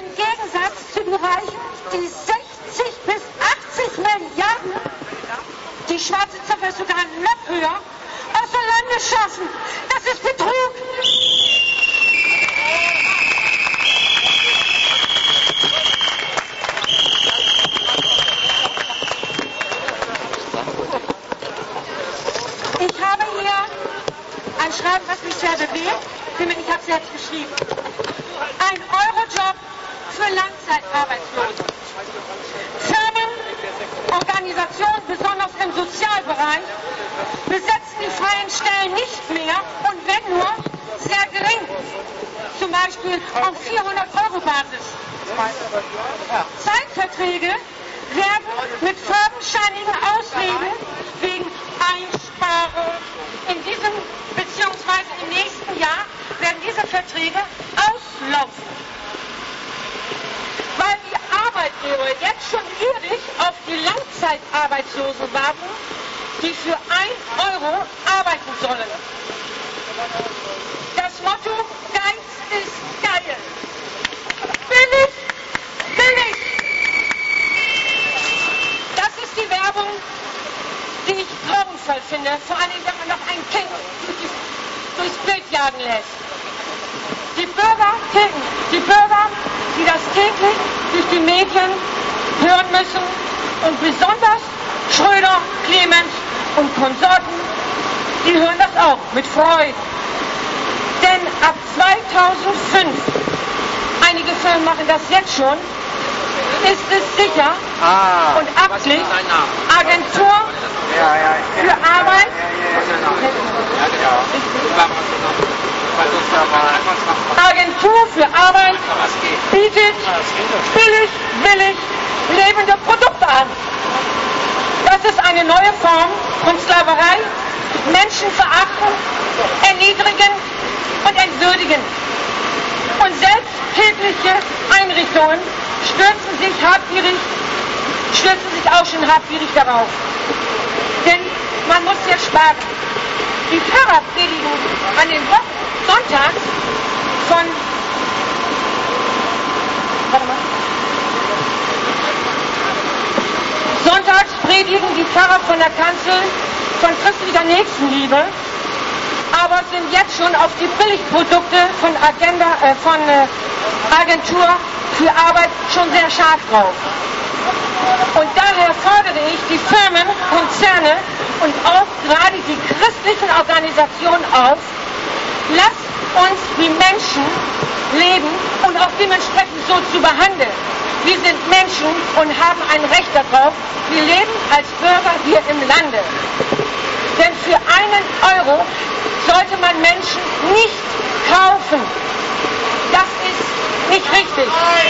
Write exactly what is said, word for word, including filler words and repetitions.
Im Gegensatz zu den Reichen, die sechzig bis achtzig Milliarden, die schwarze Ziffer ist sogar noch höher, außer Lande schaffen. Das ist Betrug. Ich habe hier ein Schreiben, was mich sehr bewegt. Ich habe es selbst geschrieben. Ein Eurojob für Langzeitarbeitslose. Firmen, Organisationen, besonders im Sozialbereich, besetzen die freien Stellen nicht mehr und wenn nur, sehr gering. Zum Beispiel auf vierhundert Euro Basis. Zeitverträge werden mit fadenscheinigen Ausreden wegen Einsparung in diesem bzw. im nächsten Jahr werden diese Verträge auslaufen. Weil die Arbeitgeber jetzt schon ewig auf die Langzeitarbeitslosen warten, die für ein Euro arbeiten sollen. Das Motto, Geiz ist geil. Billig, billig. Das ist die Werbung, die ich grauenvoll finde, vor allem wenn man noch ein Kind durchs Bild jagen lässt. Die Bürger, die Bürger, die das täglich durch die Medien hören müssen und besonders Schröder, Clemens und Konsorten, die hören das auch mit Freude. Denn ab zweitausendfünf, einige Firmen machen das jetzt schon, ist es sicher ah, und amtlich Agentur ja, ja, für Arbeit Agentur für Arbeit bietet billig, billig lebende Produkte an. Das ist eine neue Form von Sklaverei, Menschen verachten, erniedrigen und entwürdigen. Und selbsthilfliche Einrichtungen stürzen sich habgierig, stürzen sich auch schon habgierig darauf. Denn man muss ja sparen. Die Pfarrer predigen an den Wochen sonntags von warte mal. Sonntags predigen die Pfarrer von der Kanzel von christlicher Nächstenliebe, aber sind jetzt schon auf die Billigprodukte von Agenda, äh, von äh, Agentur für Arbeit schon sehr scharf drauf. Und daher fordere ich die Firmen, Konzerne und auch gerade die christlichen Organisationen auf, lasst uns wie Menschen leben und auch dementsprechend so zu behandeln. Wir sind Menschen und haben ein Recht darauf. Wir leben als Bürger hier im Lande. Denn für einen Euro sollte man Menschen nicht kaufen. Das ist nicht richtig.